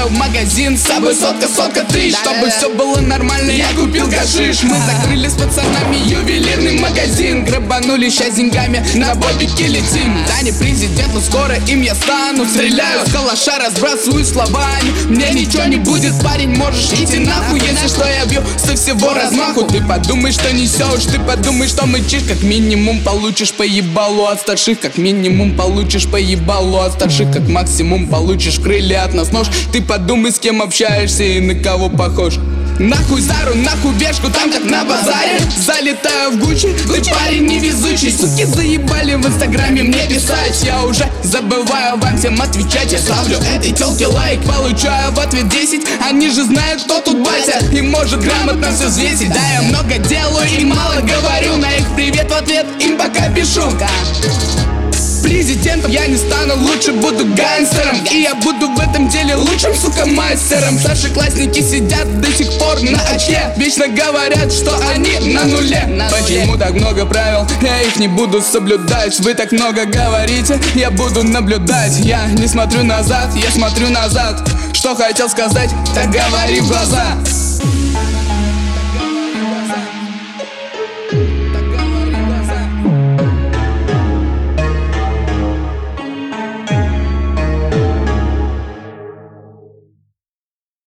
залетаю в магазин, с собой сотка тысяч. Чтобы все было нормально, я купил гашиш. Мы закрыли с пацанами ювелирный магазин, грабанули щас деньгами, на бобики летим. Да не президент, но скоро им я стану. Стреляю с калаша, разбрасываю словами. Мне ничего не будет, парень, можешь идти нахуй. Если что, я бью со всего размаху. Ты подумай, что несешь, ты подумай, что мычишь. Как минимум получишь по ебалу от старших. Как минимум получишь по ебалу от старших. Как максимум получишь крылья от нас нож. Ты подумай, с кем общаешься и на кого похож. Нахуй Зару, нахуй Бешку, там как на базаре. Залетаю в Гуччи, ты парень невезучий. Суки заебали в инстаграме мне писать. Я уже забываю вам всем отвечать. Я ставлю этой тёлке лайк, получаю в ответ 10. Они же знают, кто тут батя, и может грамотно все взвесить. Да, я много делаю и мало говорю. На их привет в ответ им пока пишу. Президентом я не стану, лучше буду гангстером. И я буду в этом деле лучшим, сука, мастером. Старшеклассники сидят до сих пор на очке, вечно говорят, что они на нуле. Почему так много правил, я их не буду соблюдать. Вы так много говорите, я буду наблюдать. Я не смотрю назад, я смотрю назад. Что хотел сказать, так говори в глаза.